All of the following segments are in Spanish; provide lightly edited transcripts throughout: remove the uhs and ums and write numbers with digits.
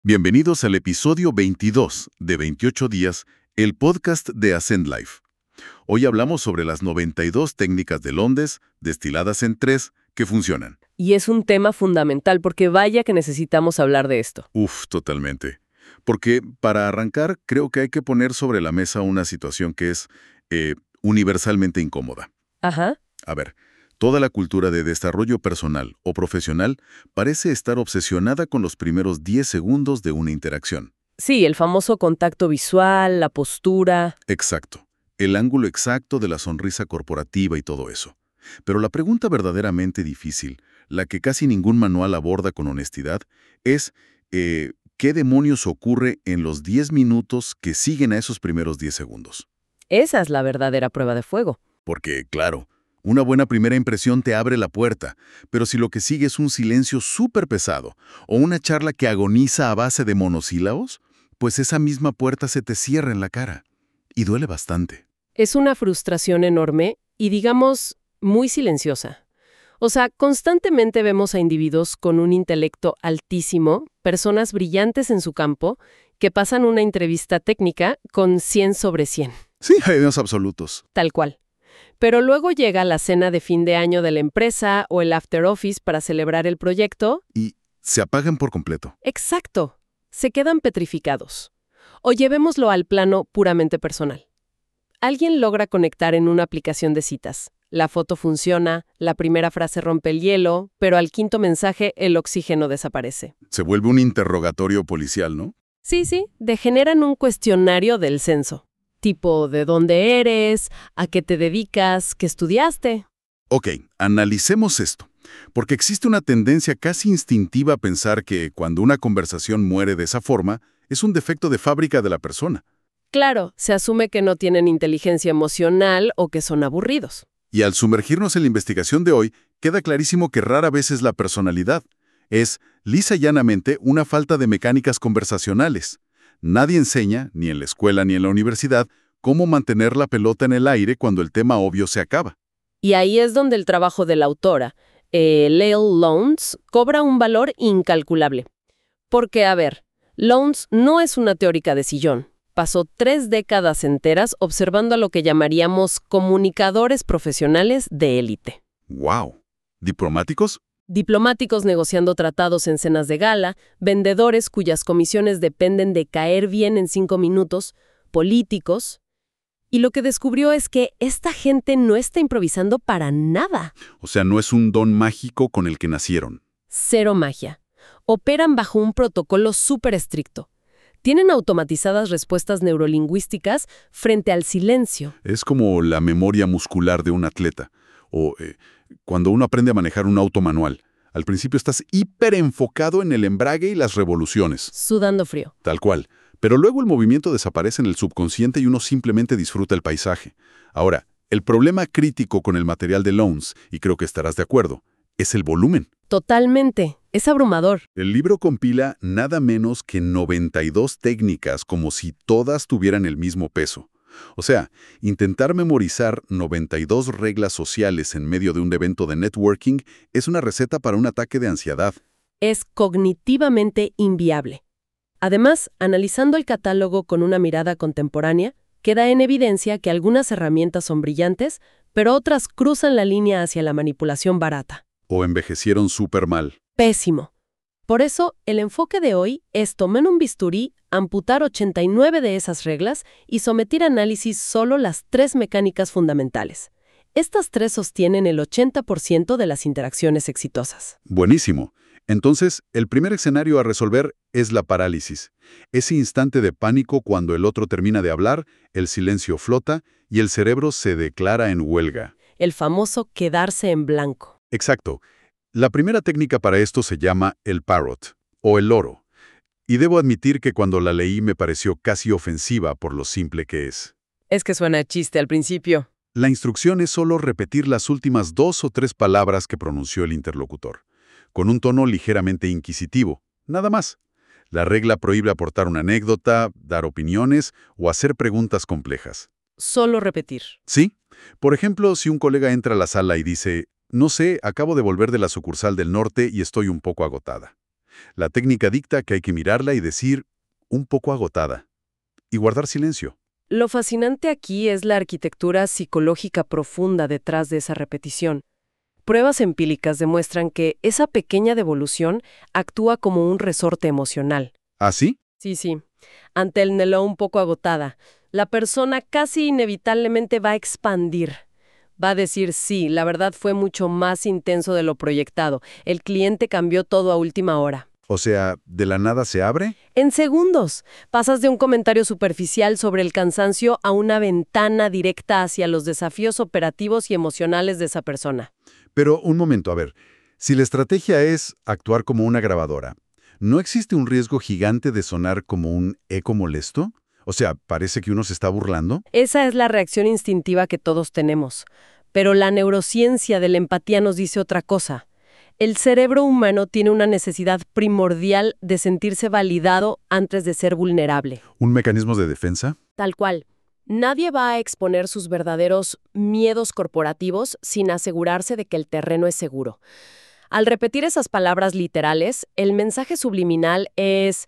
Bienvenidos al episodio 22 de 28 días, el podcast de Ascend Life. Hoy hablamos sobre las 92 técnicas de Londres, destiladas en 3, que funcionan. Y es un tema fundamental porque vaya que necesitamos hablar de esto. Totalmente. Porque para arrancar, creo que hay que poner sobre la mesa una situación que es universalmente incómoda. Ajá. A ver, toda la cultura de desarrollo personal o profesional parece estar obsesionada con los primeros 10 segundos de una interacción. Sí, el famoso contacto visual, la postura. Exacto. El ángulo exacto de la sonrisa corporativa y todo eso. Pero la pregunta verdaderamente difícil, la que casi ningún manual aborda con honestidad, es ¿qué demonios ocurre en los 10 minutos que siguen a esos primeros 10 segundos? Esa es la verdadera prueba de fuego. Porque, claro, una buena primera impresión te abre la puerta, pero si lo que sigue es un silencio súper pesado o una charla que agoniza a base de monosílabos, pues esa misma puerta se te cierra en la cara. Y duele bastante. Es una frustración enorme y, digamos, muy silenciosa. O sea, constantemente vemos a individuos con un intelecto altísimo, personas brillantes en su campo, que pasan una entrevista técnica con 100 sobre 100. Sí, hay dos absolutos. Tal cual. Pero luego llega la cena de fin de año de la empresa o el after office para celebrar el proyecto. Y se apagan por completo. Exacto. Se quedan petrificados. O llevémoslo al plano puramente personal. Alguien logra conectar en una aplicación de citas. La foto funciona, la primera frase rompe el hielo, pero al quinto mensaje el oxígeno desaparece. Se vuelve un interrogatorio policial, ¿no? Sí, degeneran un cuestionario del censo. Tipo, ¿de dónde eres? ¿A qué te dedicas? ¿Qué estudiaste? Ok, analicemos esto. Porque existe una tendencia casi instintiva a pensar que cuando una conversación muere de esa forma, es un defecto de fábrica de la persona. Claro, se asume que no tienen inteligencia emocional o que son aburridos. Y al sumergirnos en la investigación de hoy, queda clarísimo que rara vez es la personalidad. Es, lisa y llanamente, una falta de mecánicas conversacionales. Nadie enseña, ni en la escuela ni en la universidad, cómo mantener la pelota en el aire cuando el tema obvio se acaba. Y ahí es donde el trabajo de la autora, Lael Louns, cobra un valor incalculable. Porque, a ver, Louns no es una teórica de sillón. Pasó 3 décadas enteras observando a lo que llamaríamos comunicadores profesionales de élite. ¡Wow! ¿Diplomáticos? Diplomáticos negociando tratados en cenas de gala, vendedores cuyas comisiones dependen de caer bien en 5 minutos, políticos. Y lo que descubrió es que esta gente no está improvisando para nada. O sea, no es un don mágico con el que nacieron. Cero magia. Operan bajo un protocolo súper estricto. Tienen automatizadas respuestas neurolingüísticas frente al silencio. Es como la memoria muscular de un atleta. O cuando uno aprende a manejar un auto manual. Al principio estás hiper enfocado en el embrague y las revoluciones. Sudando frío. Tal cual. Pero luego el movimiento desaparece en el subconsciente y uno simplemente disfruta el paisaje. Ahora, el problema crítico con el material de Louns, y creo que estarás de acuerdo, es el volumen. Totalmente. Es abrumador. El libro compila nada menos que 92 técnicas como si todas tuvieran el mismo peso. O sea, intentar memorizar 92 reglas sociales en medio de un evento de networking es una receta para un ataque de ansiedad. Es cognitivamente inviable. Además, analizando el catálogo con una mirada contemporánea, queda en evidencia que algunas herramientas son brillantes, pero otras cruzan la línea hacia la manipulación barata. O envejecieron súper mal. Pésimo. Por eso, el enfoque de hoy es tomar un bisturí, amputar 89 de esas reglas y someter a análisis solo las 3 mecánicas fundamentales. Estas 3 sostienen el 80% de las interacciones exitosas. Buenísimo. Entonces, el primer escenario a resolver es la parálisis. Ese instante de pánico cuando el otro termina de hablar, el silencio flota y el cerebro se declara en huelga. El famoso quedarse en blanco. Exacto. La primera técnica para esto se llama el parrot, o el loro. Y debo admitir que cuando la leí me pareció casi ofensiva por lo simple que es. Es que suena chiste al principio. La instrucción es solo repetir las últimas 2 o 3 palabras que pronunció el interlocutor, con un tono ligeramente inquisitivo, nada más. La regla prohíbe aportar una anécdota, dar opiniones o hacer preguntas complejas. Solo repetir. ¿Sí? Por ejemplo, si un colega entra a la sala y dice, no sé, acabo de volver de la sucursal del norte y estoy un poco agotada. La técnica dicta que hay que mirarla y decir, un poco agotada, y guardar silencio. Lo fascinante aquí es la arquitectura psicológica profunda detrás de esa repetición. Pruebas empíricas demuestran que esa pequeña devolución actúa como un resorte emocional. ¿Ah, sí? Sí. Ante el neló un poco agotada, la persona casi inevitablemente va a expandir. Va a decir, sí, la verdad fue mucho más intenso de lo proyectado. El cliente cambió todo a última hora. O sea, ¿de la nada se abre? En segundos, pasas de un comentario superficial sobre el cansancio a una ventana directa hacia los desafíos operativos y emocionales de esa persona. Pero un momento, a ver. Si la estrategia es actuar como una grabadora, ¿no existe un riesgo gigante de sonar como un eco molesto? O sea, parece que uno se está burlando. Esa es la reacción instintiva que todos tenemos. Pero la neurociencia de la empatía nos dice otra cosa. El cerebro humano tiene una necesidad primordial de sentirse validado antes de ser vulnerable. ¿Un mecanismo de defensa? Tal cual. Nadie va a exponer sus verdaderos miedos corporativos sin asegurarse de que el terreno es seguro. Al repetir esas palabras literales, el mensaje subliminal es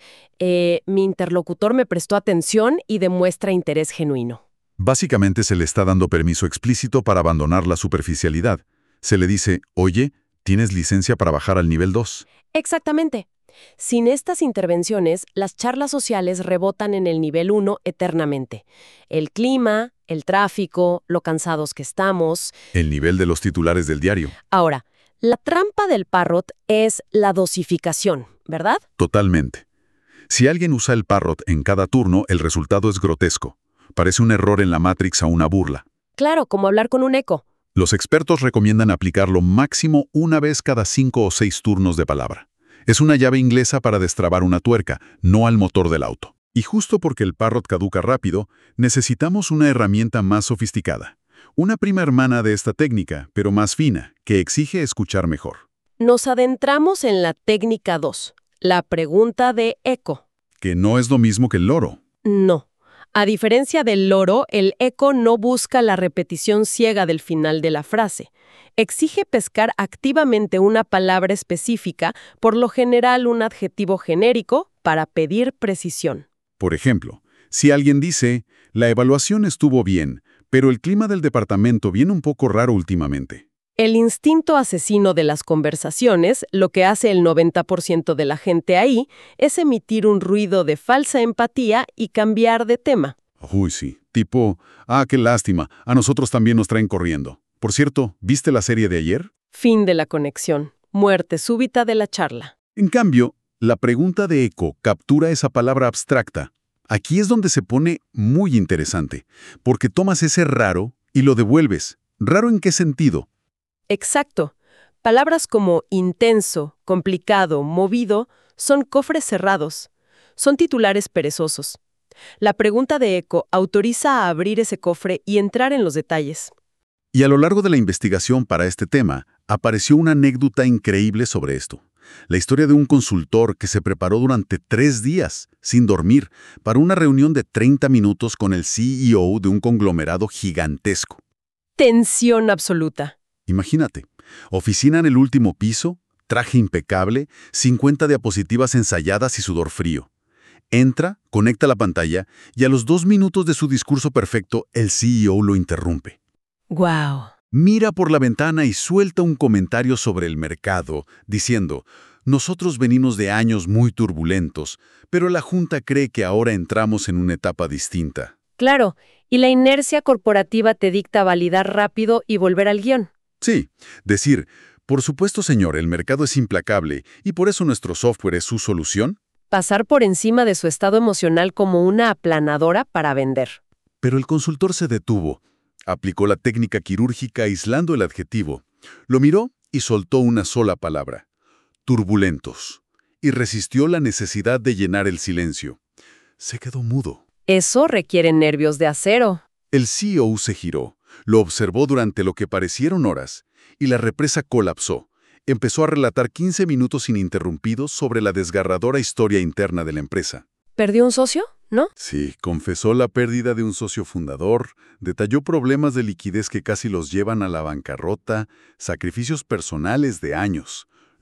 mi interlocutor me prestó atención y demuestra interés genuino. Básicamente se le está dando permiso explícito para abandonar la superficialidad. Se le dice, oye, tienes licencia para bajar al nivel 2. Exactamente. Sin estas intervenciones, las charlas sociales rebotan en el nivel 1 eternamente. El clima, el tráfico, lo cansados que estamos. El nivel de los titulares del diario. Ahora, la trampa del Parrot es la dosificación, ¿verdad? Totalmente. Si alguien usa el Parrot en cada turno, el resultado es grotesco. Parece un error en la Matrix o una burla. Claro, como hablar con un eco. Los expertos recomiendan aplicarlo máximo una vez cada 5 o 6 turnos de palabra. Es una llave inglesa para destrabar una tuerca, no al motor del auto. Y justo porque el Parrot caduca rápido, necesitamos una herramienta más sofisticada. Una prima hermana de esta técnica, pero más fina, que exige escuchar mejor. Nos adentramos en la técnica 2, la pregunta de eco. Que no es lo mismo que el loro. No. A diferencia del loro, el eco no busca la repetición ciega del final de la frase. Exige pescar activamente una palabra específica, por lo general un adjetivo genérico, para pedir precisión. Por ejemplo, si alguien dice, la evaluación estuvo bien, pero el clima del departamento viene un poco raro últimamente. El instinto asesino de las conversaciones, lo que hace el 90% de la gente ahí, es emitir un ruido de falsa empatía y cambiar de tema. Uy, sí. Tipo, qué lástima, a nosotros también nos traen corriendo. Por cierto, ¿viste la serie de ayer? Fin de la conexión. Muerte súbita de la charla. En cambio, la pregunta de eco captura esa palabra abstracta. Aquí es donde se pone muy interesante, porque tomas ese raro y lo devuelves. ¿Raro en qué sentido? Exacto. Palabras como intenso, complicado, movido son cofres cerrados. Son titulares perezosos. La pregunta de eco autoriza a abrir ese cofre y entrar en los detalles. Y a lo largo de la investigación para este tema, apareció una anécdota increíble sobre esto. La historia de un consultor que se preparó durante 3 días, sin dormir, para una reunión de 30 minutos con el CEO de un conglomerado gigantesco. Tensión absoluta. Imagínate, oficina en el último piso, traje impecable, 50 diapositivas ensayadas y sudor frío. Entra, conecta la pantalla y a los 2 minutos de su discurso perfecto, el CEO lo interrumpe. ¡Guau! Mira por la ventana y suelta un comentario sobre el mercado, diciendo, nosotros venimos de años muy turbulentos, pero la Junta cree que ahora entramos en una etapa distinta. Claro, y la inercia corporativa te dicta validar rápido y volver al guión. Sí, decir, por supuesto señor, el mercado es implacable y por eso nuestro software es su solución. Pasar por encima de su estado emocional como una aplanadora para vender. Pero el consultor se detuvo. Aplicó la técnica quirúrgica aislando el adjetivo. Lo miró y soltó una sola palabra. Turbulentos. Y resistió la necesidad de llenar el silencio. Se quedó mudo. Eso requiere nervios de acero. El CEO se giró, lo observó durante lo que parecieron horas, y la represa colapsó. Empezó a relatar 15 minutos ininterrumpidos sobre la desgarradora historia interna de la empresa. ¿Perdió un socio? ¿No? Sí, confesó la pérdida de un socio fundador, detalló problemas de liquidez que casi los llevan a la bancarrota, sacrificios personales de años.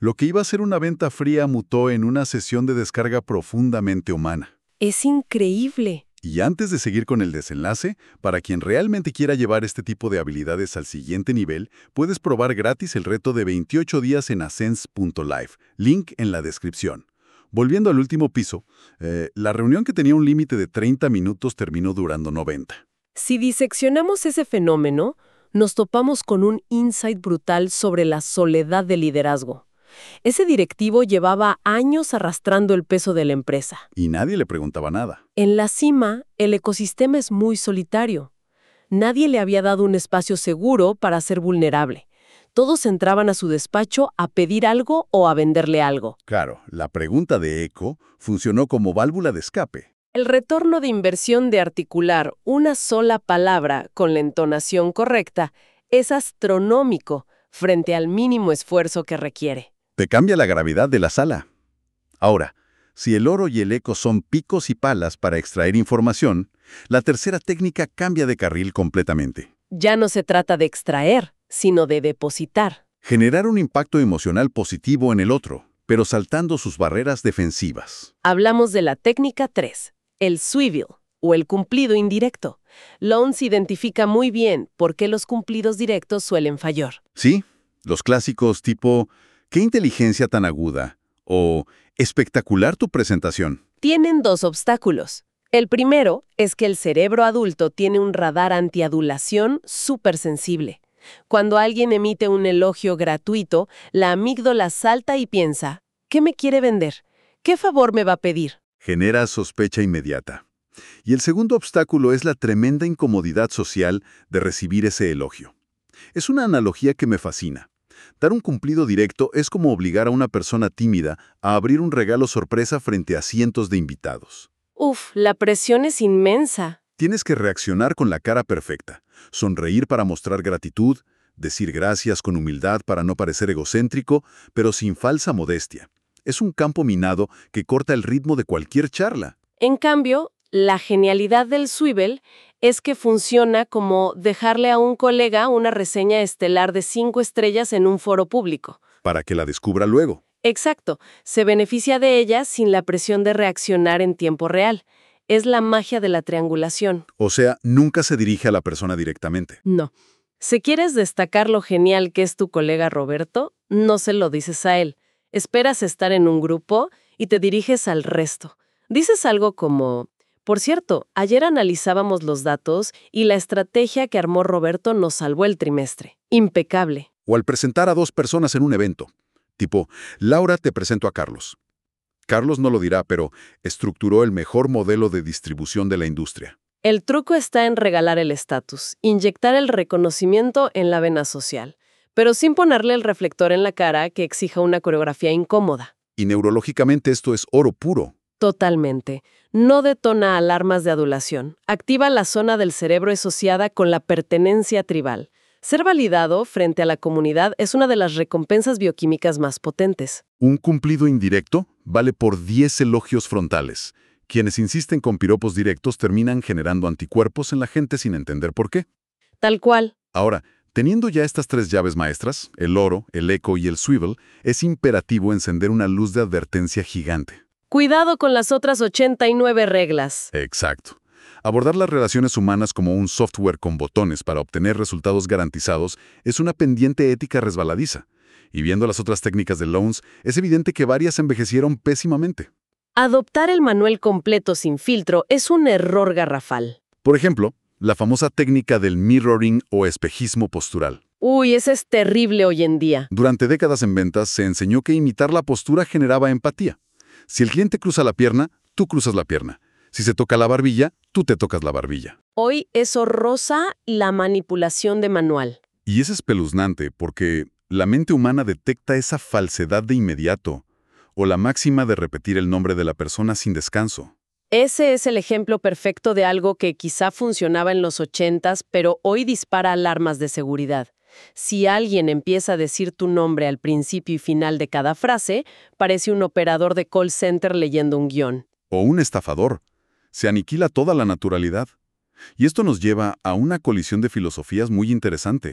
Lo que iba a ser una venta fría mutó en una sesión de descarga profundamente humana. Es increíble. Y antes de seguir con el desenlace, para quien realmente quiera llevar este tipo de habilidades al siguiente nivel, puedes probar gratis el reto de 28 días en Ascens.life, link en la descripción. Volviendo al último piso, la reunión que tenía un límite de 30 minutos terminó durando 90. Si diseccionamos ese fenómeno, nos topamos con un insight brutal sobre la soledad del liderazgo. Ese directivo llevaba años arrastrando el peso de la empresa. Y nadie le preguntaba nada. En la cima, el ecosistema es muy solitario. Nadie le había dado un espacio seguro para ser vulnerable. Todos entraban a su despacho a pedir algo o a venderle algo. Claro, la pregunta de eco funcionó como válvula de escape. El retorno de inversión de articular una sola palabra con la entonación correcta es astronómico frente al mínimo esfuerzo que requiere. Te cambia la gravedad de la sala. Ahora, si el oro y el eco son picos y palas para extraer información, la tercera técnica cambia de carril completamente. Ya no se trata de extraer, sino de depositar. Generar un impacto emocional positivo en el otro, pero saltando sus barreras defensivas. Hablamos de la técnica 3, el swivel, o el cumplido indirecto. Lowndes identifica muy bien por qué los cumplidos directos suelen fallar. Sí, los clásicos tipo «¿Qué inteligencia tan aguda?» o «Espectacular tu presentación». Tienen dos obstáculos. El primero es que el cerebro adulto tiene un radar antiadulación súper sensible. Cuando alguien emite un elogio gratuito, la amígdala salta y piensa, ¿qué me quiere vender? ¿Qué favor me va a pedir? Genera sospecha inmediata. Y el segundo obstáculo es la tremenda incomodidad social de recibir ese elogio. Es una analogía que me fascina. Dar un cumplido directo es como obligar a una persona tímida a abrir un regalo sorpresa frente a cientos de invitados. Uf, la presión es inmensa. Tienes que reaccionar con la cara perfecta, sonreír para mostrar gratitud, decir gracias con humildad para no parecer egocéntrico, pero sin falsa modestia. Es un campo minado que corta el ritmo de cualquier charla. En cambio, la genialidad del swivel es que funciona como dejarle a un colega una reseña estelar de 5 estrellas en un foro público. Para que la descubra luego. Exacto, se beneficia de ella sin la presión de reaccionar en tiempo real. Es la magia de la triangulación. O sea, nunca se dirige a la persona directamente. No. Si quieres destacar lo genial que es tu colega Roberto, no se lo dices a él. Esperas estar en un grupo y te diriges al resto. Dices algo como, por cierto, ayer analizábamos los datos y la estrategia que armó Roberto nos salvó el trimestre. Impecable. O al presentar a dos personas en un evento. Tipo, Laura, te presento a Carlos. Carlos no lo dirá, pero estructuró el mejor modelo de distribución de la industria. El truco está en regalar el estatus, inyectar el reconocimiento en la vena social, pero sin ponerle el reflector en la cara que exija una coreografía incómoda. Y neurológicamente esto es oro puro. Totalmente. No detona alarmas de adulación. Activa la zona del cerebro asociada con la pertenencia tribal. Ser validado frente a la comunidad es una de las recompensas bioquímicas más potentes. Un cumplido indirecto vale por 10 elogios frontales. Quienes insisten con piropos directos terminan generando anticuerpos en la gente sin entender por qué. Tal cual. Ahora, teniendo ya estas 3 llaves maestras, el oro, el eco y el swivel, es imperativo encender una luz de advertencia gigante. Cuidado con las otras 89 reglas. Exacto. Abordar las relaciones humanas como un software con botones para obtener resultados garantizados es una pendiente ética resbaladiza. Y viendo las otras técnicas de Lowndes, es evidente que varias envejecieron pésimamente. Adoptar el manual completo sin filtro es un error garrafal. Por ejemplo, la famosa técnica del mirroring o espejismo postural. Uy, esa es terrible hoy en día. Durante décadas en ventas se enseñó que imitar la postura generaba empatía. Si el cliente cruza la pierna, tú cruzas la pierna. Si se toca la barbilla, tú te tocas la barbilla. Hoy eso roza la manipulación de manual. Y es espeluznante porque la mente humana detecta esa falsedad de inmediato, o la máxima de repetir el nombre de la persona sin descanso. Ese es el ejemplo perfecto de algo que quizá funcionaba en los 80s, pero hoy dispara alarmas de seguridad. Si alguien empieza a decir tu nombre al principio y final de cada frase, parece un operador de call center leyendo un guión. O un estafador. Se aniquila toda la naturalidad. Y esto nos lleva a una colisión de filosofías muy interesante.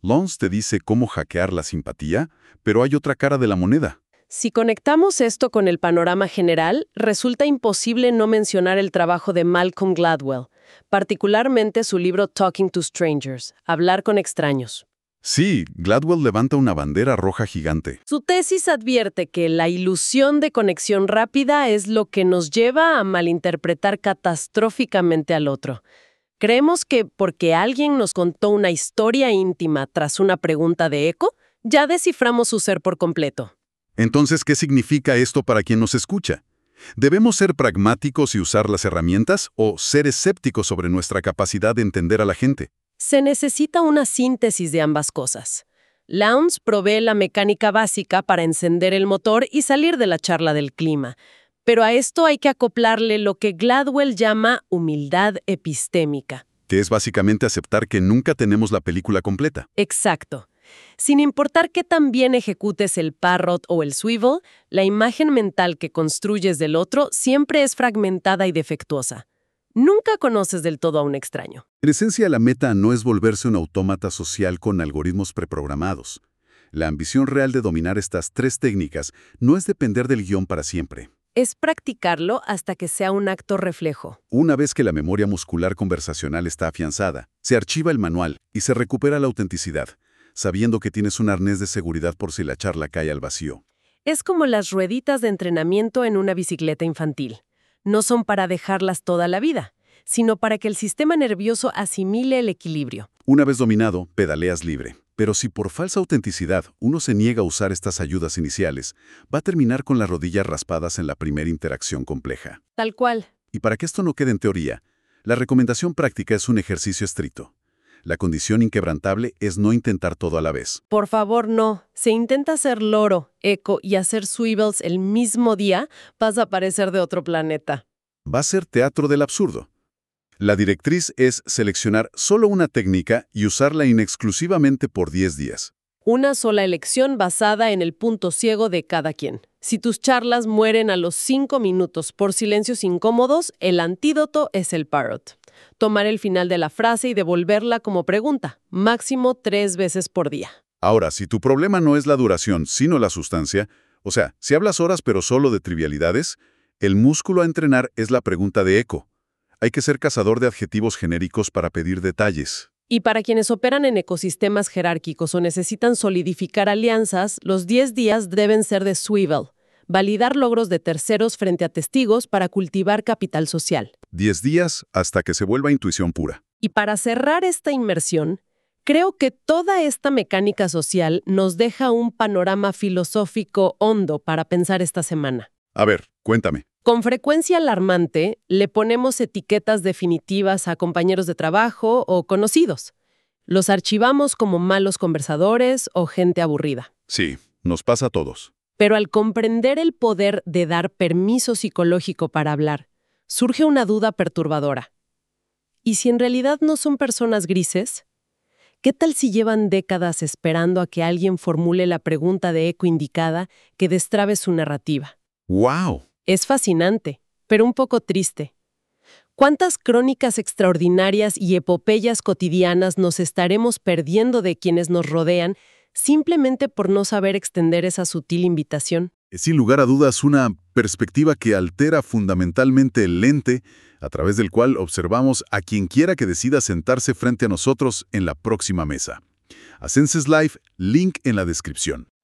Lons te dice cómo hackear la simpatía, pero hay otra cara de la moneda. Si conectamos esto con el panorama general, resulta imposible no mencionar el trabajo de Malcolm Gladwell, particularmente su libro Talking to Strangers, Hablar con extraños. Sí, Gladwell levanta una bandera roja gigante. Su tesis advierte que la ilusión de conexión rápida es lo que nos lleva a malinterpretar catastróficamente al otro. Creemos que porque alguien nos contó una historia íntima tras una pregunta de eco, ya desciframos su ser por completo. Entonces, ¿qué significa esto para quien nos escucha? ¿Debemos ser pragmáticos y usar las herramientas o ser escépticos sobre nuestra capacidad de entender a la gente? Se necesita una síntesis de ambas cosas. Lowndes provee la mecánica básica para encender el motor y salir de la charla del clima. Pero a esto hay que acoplarle lo que Gladwell llama humildad epistémica. Que es básicamente aceptar que nunca tenemos la película completa. Exacto. Sin importar qué tan bien ejecutes el parrot o el swivel, la imagen mental que construyes del otro siempre es fragmentada y defectuosa. Nunca conoces del todo a un extraño. En esencia, la meta no es volverse un autómata social con algoritmos preprogramados. La ambición real de dominar estas 3 técnicas no es depender del guión para siempre. Es practicarlo hasta que sea un acto reflejo. Una vez que la memoria muscular conversacional está afianzada, se archiva el manual y se recupera la autenticidad, sabiendo que tienes un arnés de seguridad por si la charla cae al vacío. Es como las rueditas de entrenamiento en una bicicleta infantil. No son para dejarlas toda la vida, sino para que el sistema nervioso asimile el equilibrio. Una vez dominado, pedaleas libre. Pero si por falsa autenticidad uno se niega a usar estas ayudas iniciales, va a terminar con las rodillas raspadas en la primera interacción compleja. Tal cual. Y para que esto no quede en teoría, la recomendación práctica es un ejercicio estricto. La condición inquebrantable es no intentar todo a la vez. Por favor, no. Si intenta hacer loro, eco y hacer swivels el mismo día, vas a parecer de otro planeta. Va a ser teatro del absurdo. La directriz es seleccionar solo una técnica y usarla inexclusivamente por 10 días. Una sola elección basada en el punto ciego de cada quien. Si tus charlas mueren a los 5 minutos por silencios incómodos, el antídoto es el parrot. Tomar el final de la frase y devolverla como pregunta, máximo 3 veces por día. Ahora, si tu problema no es la duración, sino la sustancia, o sea, si hablas horas pero solo de trivialidades, el músculo a entrenar es la pregunta de eco. Hay que ser cazador de adjetivos genéricos para pedir detalles. Y para quienes operan en ecosistemas jerárquicos o necesitan solidificar alianzas, los 10 días deben ser de swivel. Validar logros de terceros frente a testigos para cultivar capital social. 10 días hasta que se vuelva intuición pura. Y para cerrar esta inmersión, creo que toda esta mecánica social nos deja un panorama filosófico hondo para pensar esta semana. A ver, cuéntame. Con frecuencia alarmante, le ponemos etiquetas definitivas a compañeros de trabajo o conocidos. Los archivamos como malos conversadores o gente aburrida. Sí, nos pasa a todos. Pero al comprender el poder de dar permiso psicológico para hablar, surge una duda perturbadora. ¿Y si en realidad no son personas grises? ¿Qué tal si llevan décadas esperando a que alguien formule la pregunta de eco indicada que destrabe su narrativa? ¡Wow! Es fascinante, pero un poco triste. ¿Cuántas crónicas extraordinarias y epopeyas cotidianas nos estaremos perdiendo de quienes nos rodean simplemente por no saber extender esa sutil invitación? Es sin lugar a dudas una perspectiva que altera fundamentalmente el lente a través del cual observamos a quien quiera que decida sentarse frente a nosotros en la próxima mesa. Ascenses Live, link en la descripción.